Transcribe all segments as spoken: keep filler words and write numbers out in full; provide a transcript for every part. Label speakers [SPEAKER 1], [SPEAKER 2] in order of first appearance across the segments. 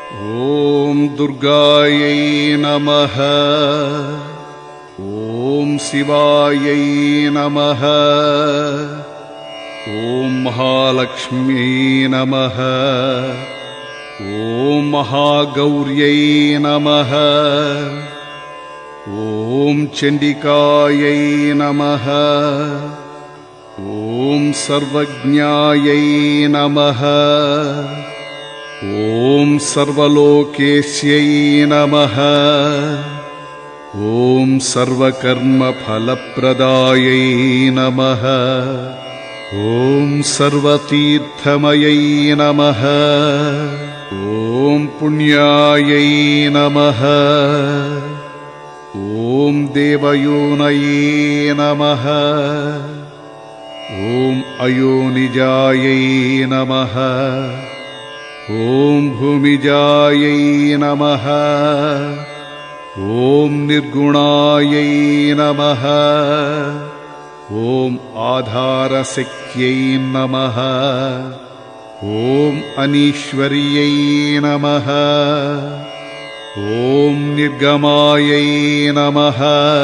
[SPEAKER 1] ॐ दुर्गायै नमः। ॐ शिवायै नमः। ॐ महालक्ष्म्यै नमः। ॐ महागौर्यै नमः। ॐ चण्डिकायै नमः। ॐ सर्वज्ञायै नमः। ॐ सर्वलोकेश्यै नमः। ॐ सर्वकर्मफलप्रदायै नमः। ॐ सर्वतीर्थमयै नमः। ॐ पुण्यायै नमः। ॐ देवयोनये नमः। ॐ अयोनिजायै नमः। ॐ भूमिजायै नमः। ॐ निर्गुणायै नमः। ॐ आधारशक्त्यै नमः। ॐ अनीश्वर्यै नमः। ॐ निर्गमायै नमः।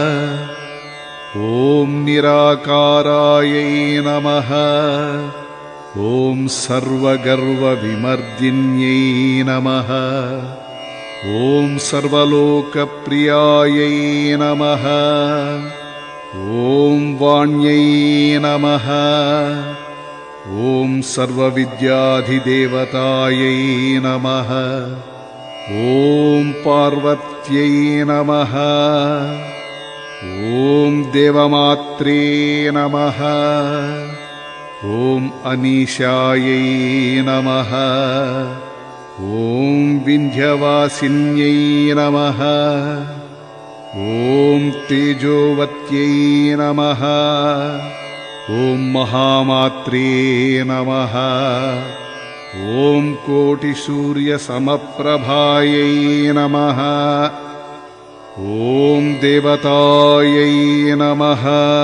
[SPEAKER 1] ॐ निराकारायै नमः। ॐ सर्वगर्वविमर्दिन्यै नमः। ॐ सर्वलोकप्रियायै नमः। ॐ वाण्यै नमः। ॐ सर्वविद्याधिदेवतायै नमः। ॐ पार्वत्यै नमः। ॐ देवमात्रे नमः। ॐ अनीशायै नमः। ॐ विन्ध्यवासिन्यै नमः। ॐ तेजोवत्यै नमः। ॐ महामात्रे नमः। ॐ कोटिसूर्यसमप्रभायै नमः। ॐ देवतायै नमः।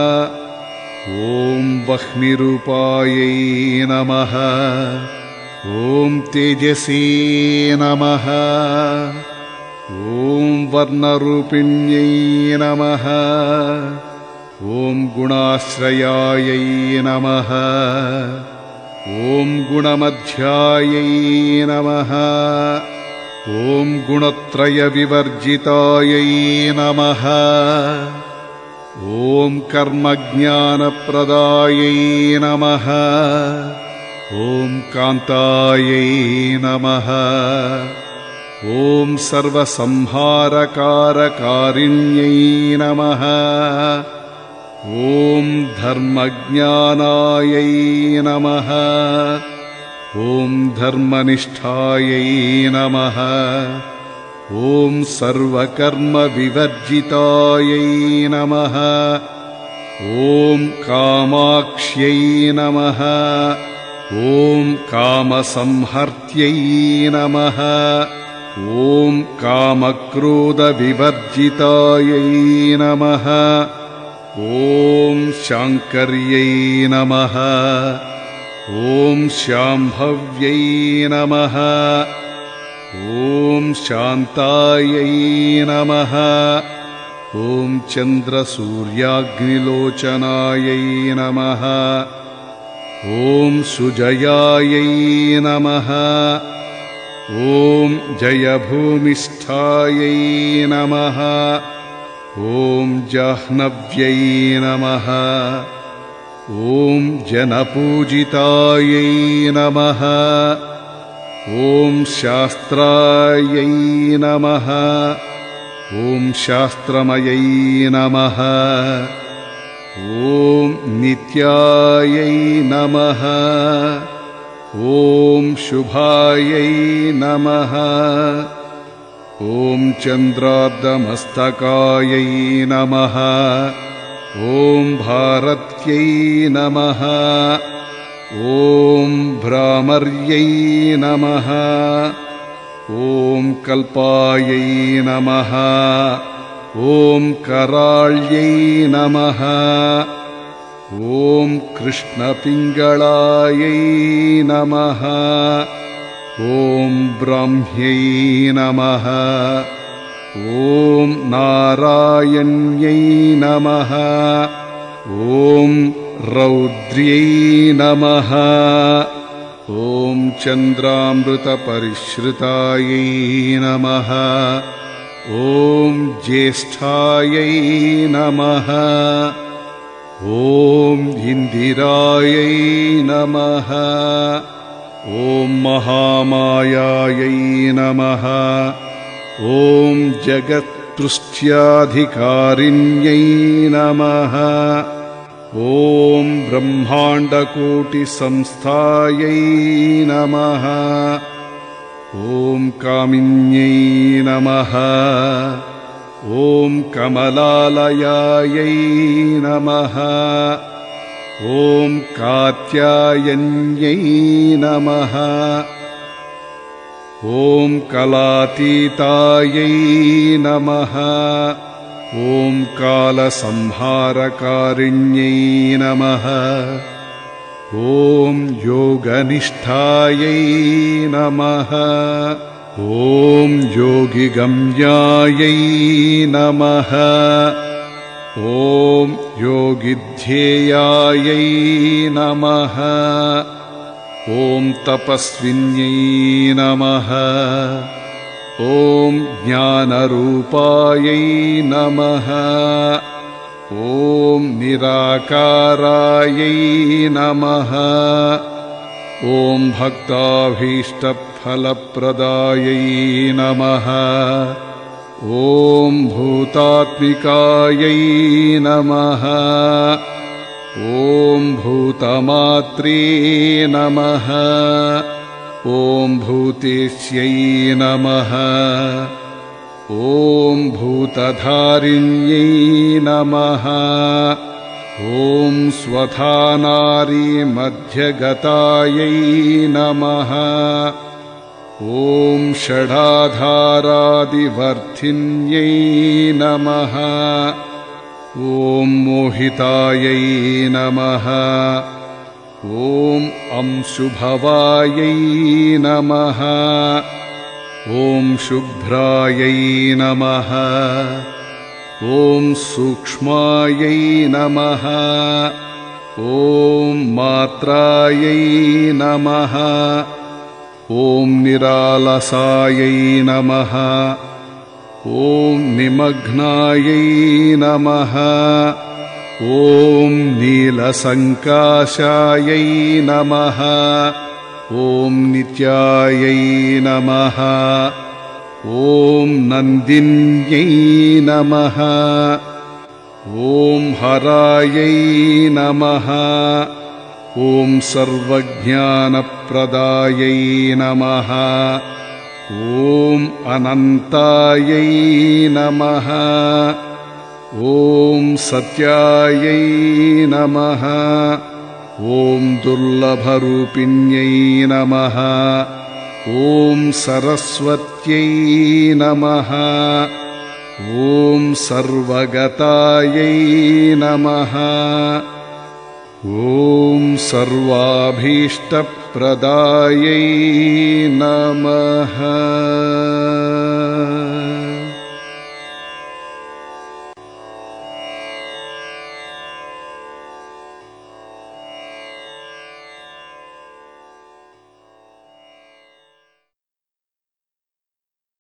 [SPEAKER 1] ॐ वह्निरूपायै नमः। ॐ तेजसे नमः। ॐ वर्णरूपिण्यै नमः। ॐ गुणाश्रयायै नमः। ॐ गुणमध्यायै नमः। ॐ गुणत्रयविवर्जितायै नमः। ॐ कर्मज्ञानप्रदायै नमः। ॐ कान्तायै नमः। ॐ सर्वसंहारकारकारिण्यै नमः। ॐ धर्मज्ञानायै नमः। ॐ धर्मनिष्ठायै नमः। ॐ सर्वकर्मविवर्जितायै नमः। ॐ कामाक्ष्यै नमः। ॐ कामसंहर्त्यै नमः। ॐ कामक्रोधविवर्जितायै नमः। ॐ शाङ्कर्यै नमः। ॐ शाम्भव्यै नमः। ॐ शान्तायै नमः। ॐ चन्द्रसूर्याग्निलोचनायै नमः। ॐ सुजयायै नमः। ॐ जयभूमिष्ठायै नमः। ॐ जाह्नव्यै नमः। ॐ जनपूजितायै नमः। ॐ शास्त्रायै नमः। ॐ शास्त्रमयै नमः। ॐ नित्यायै नमः। ॐ शुभायै नमः। ॐ चन्द्रार्धमस्तकायै नमः। ॐ भारत्यै नमः। ॐ भ्रामर्यै नमः। ॐ कल्पायै नमः। ॐ कराळ्यै नमः। ॐ कृष्णपिङ्गळायै नमः। ॐ ब्राह्म्यै नमः ॐ नारायण्यै नमः ॐ रौद्र्यै नमः ॐ चन्द्रामृतपरिश्रितायै नमः ॐ ज्येष्ठायै नमः ॐ इन्दिरायै नमः ॐ महामायायै नमः ॐ जगत्पृष्ट्याधिकारिण्यै नमः ॐ ब्रह्माण्डकोटिसंस्थायै नमः ॐ कामिन्यै नमः ॐ कमलालयायै नमः ॐ कात्यायन्यै नमः ॐ कलातीतायै नमः ॐ कालसंहारकारिण्यै नमः ॐ योगनिष्ठायै नमः ॐ योगिगम्यायै नमः ॐ योगिध्येयायै नमः ॐ तपस्विन्यै नमः ॐ ज्ञानरूपायै नमः ॐ निराकारायै नमः ॐ भक्ताभीष्टफलप्रदायै नमः ॐ भूतात्मिकायै नमः ॐ भूतमात्रे नमः ॐ भूतेश्यै नमः ॐ भूतधारिण्यै नमः ॐ स्वधानारीमध्यगतायै नमः ॐ षडाधारादिवर्धिन्यै नमः ॐ मोहितायै नमः ॐ अंशुभवायै नमः ॐ शुभ्रायै नमः ॐ सूक्ष्मायै नमः ॐ मात्रायै नमः ॐ निरालसायै नमः ॐ निमग्नायै नमः ॐ नीलसङ्काशायै नमः ॐ नित्यायै नमः ॐ नन्दिन्यै नमः ॐ हरायै नमः ॐ सर्वज्ञानप्रदायै नमः ॐ अनन्तायै नमः ॐ सत्यायै नमः ॐ दुर्लभरूपिण्यै नमः ॐ सरस्वत्यै नमः ॐ सर्वगतायै नमः ॐ सर्वाभीष्टप्रदायै नमः।